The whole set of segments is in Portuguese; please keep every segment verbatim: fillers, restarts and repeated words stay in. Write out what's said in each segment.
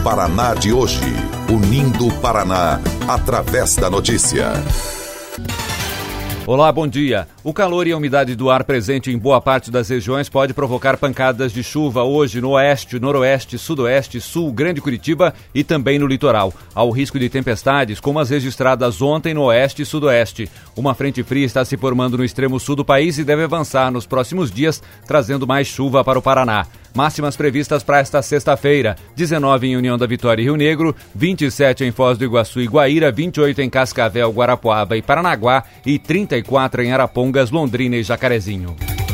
Paraná de hoje. Unindo o Paraná através da notícia. Olá, bom dia. O calor e a umidade do ar presente em boa parte das regiões pode provocar pancadas de chuva hoje no oeste, noroeste, sudoeste, sul, Grande Curitiba e também no litoral. Há o risco de tempestades, como as registradas ontem no oeste e sudoeste. Uma frente fria está se formando no extremo sul do país e deve avançar nos próximos dias, trazendo mais chuva para o Paraná. Máximas previstas para esta sexta-feira: dezenove em União da Vitória e Rio Negro, vinte e sete em Foz do Iguaçu e Guaíra, vinte e oito em Cascavel, Guarapuava e Paranaguá e trinta e quatro em Arapongas, Londrina e Jacarezinho.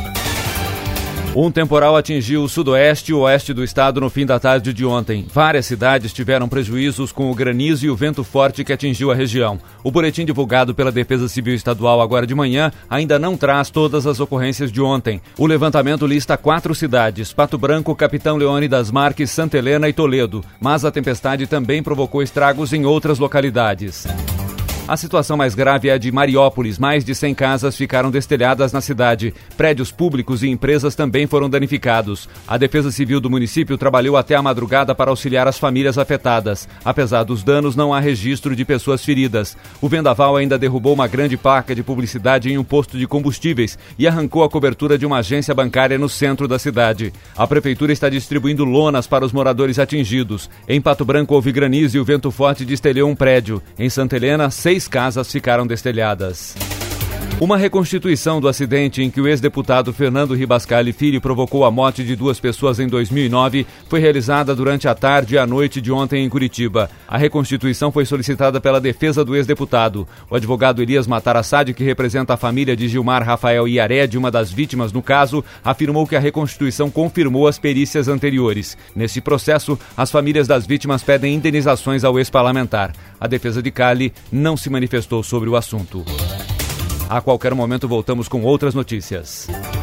Um temporal atingiu o sudoeste e o oeste do estado no fim da tarde de ontem. Várias cidades tiveram prejuízos com o granizo e o vento forte que atingiu a região. O boletim divulgado pela Defesa Civil Estadual agora de manhã ainda não traz todas as ocorrências de ontem. O levantamento lista quatro cidades: Pato Branco, Capitão Leônidas Marques, Santa Helena e Toledo. Mas a tempestade também provocou estragos em outras localidades. A situação mais grave é a de Mariópolis. Mais de cem casas ficaram destelhadas na cidade. Prédios públicos e empresas também foram danificados. A Defesa Civil do município trabalhou até a madrugada para auxiliar as famílias afetadas. Apesar dos danos, não há registro de pessoas feridas. O vendaval ainda derrubou uma grande placa de publicidade em um posto de combustíveis e arrancou a cobertura de uma agência bancária no centro da cidade. A prefeitura está distribuindo lonas para os moradores atingidos. Em Pato Branco houve granizo e o vento forte destelhou um prédio. Em Santa Helena, seis Seis casas ficaram destelhadas. Uma reconstituição do acidente em que o ex-deputado Fernando Ribascali Filho provocou a morte de duas pessoas em dois mil e nove foi realizada durante a tarde e a noite de ontem em Curitiba. A reconstituição foi solicitada pela defesa do ex-deputado. O advogado Elias Matarassade, que representa a família de Gilmar Rafael Iared, uma das vítimas no caso, afirmou que a reconstituição confirmou as perícias anteriores. Nesse processo, as famílias das vítimas pedem indenizações ao ex-parlamentar. A defesa de Cali não se manifestou sobre o assunto. A qualquer momento voltamos com outras notícias.